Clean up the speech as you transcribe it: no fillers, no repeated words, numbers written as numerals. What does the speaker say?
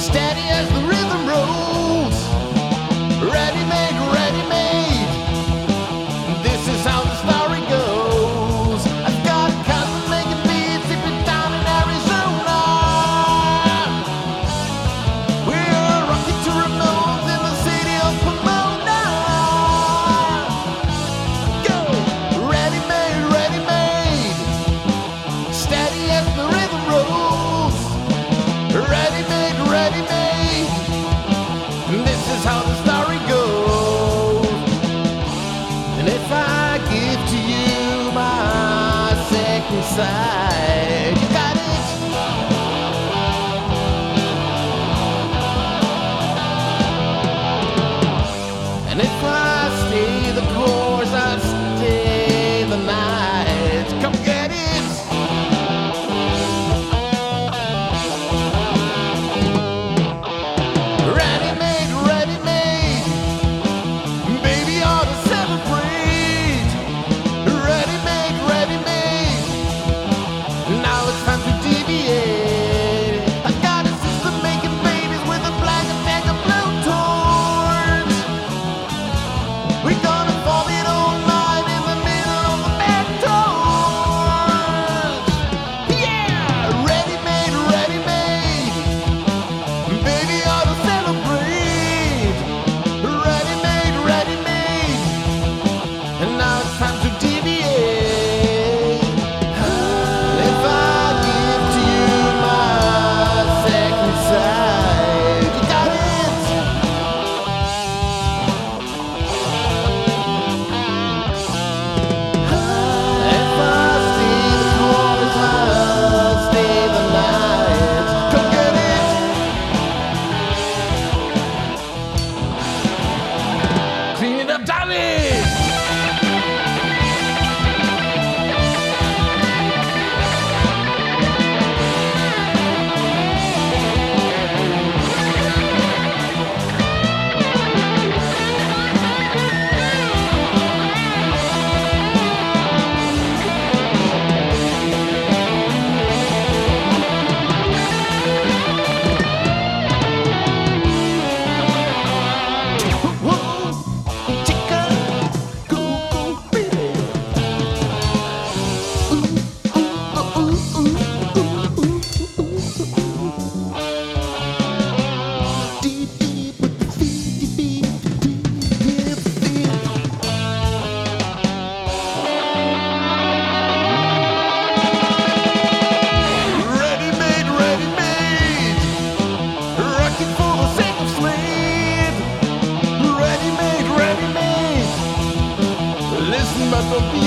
steady as the rhythm rolls. Ready made, ready made. This is how the story goes. I've got a cousin making beats deep down in Arizona. We're rocking to Ramones in the city of Pomona. Go! Ready made, ready made. Steady as the rhythm rolls. Ready made, ready made. This is how the story goes. And if I give to you my second side, you got it. And if I stay the course, I stay the night. Come get it. Ready made, ready made. Baby ought to celebrate. Ready made, ready made. Now it's time to deviate. I got a sister making babies with a black and tank of blowtorch. We're gonna fall it all night in the middle of the back torch. Yeah! Ready made, ready made. Baby ought to celebrate. Ready made, ready made. And now it's time to deviate. If I give to you my second side, you got it. If I stay the course, I'll stay the night. Come get it. Clean it up, darling. Ready made, ready made. Rocking for the sake of slave. Ready made, ready made. Listen, but don't be